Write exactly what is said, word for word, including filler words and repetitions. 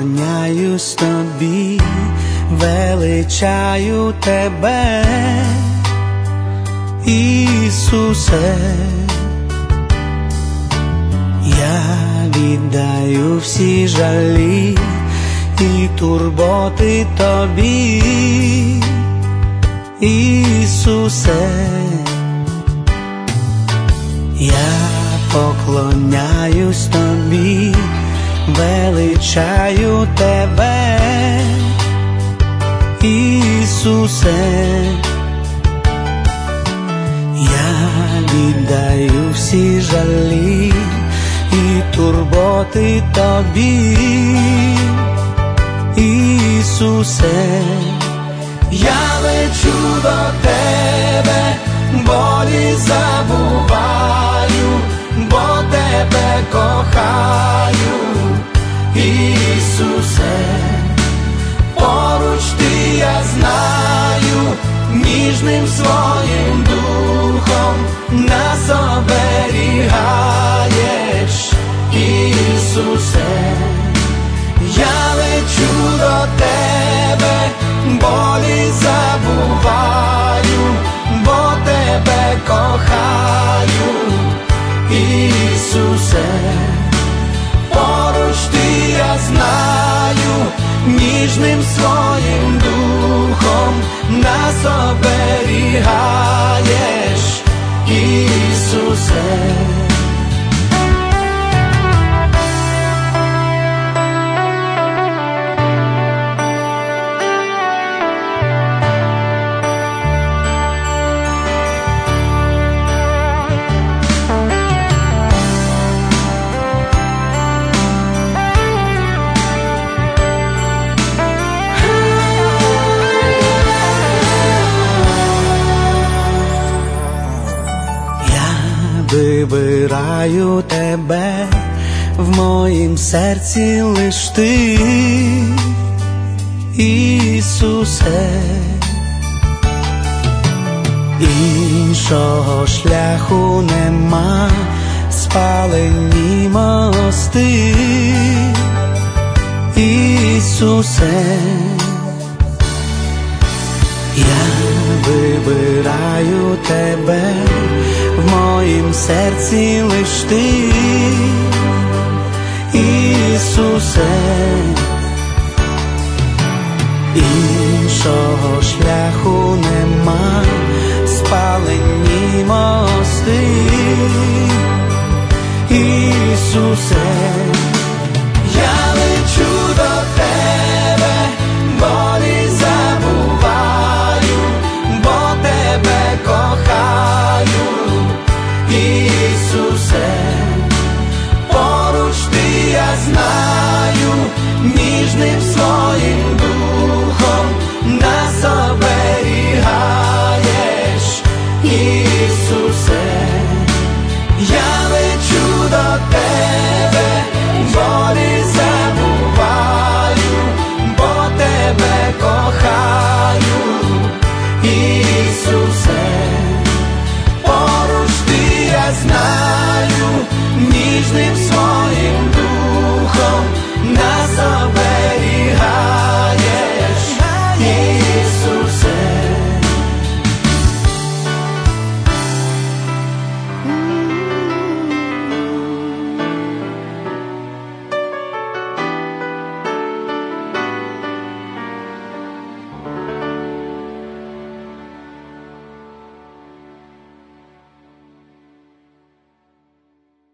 поклоняюсь тобі, величаю тебе, Ісусе. Я віддаю всі жалі і турботи тобі, Ісусе. Я поклоняюсь тобі, величаю тебе, Ісусе. Я віддаю всі жалі і турботи тобі, Ісусе. Я лечу до тебе, болі забуваю, бо тебе кохаю, Ісусе. Поруч ти, я знаю, ніжним своїм духом нас оберігаєш, Ісусе. Я лечу до тебе, болі забуваю, бо тебе кохаю, Ісусе. Поруч ти, я знаю, ніжним своїм духом нас оберігаєш, Ісусе. Вибираю тебе, в моїм серці лиш ти, Ісусе. Іншого шляху нема, спалені мости, Ісусе. Я вибираю тебе, в моїм серці лиш ти, Ісусе. Іншого шляху нема, спалені мости, Ісусе. Я лечу до тебе, болі забуваю, бо тебе кохаю, Ісусе. Поруч ти, я знаю, ніжним своїм духом нас оберігаєш, Ісусе. Я лечу до тебе, болі забуваю, бо тебе кохаю, Ісусе. Поруч ти, я знаю, ніжним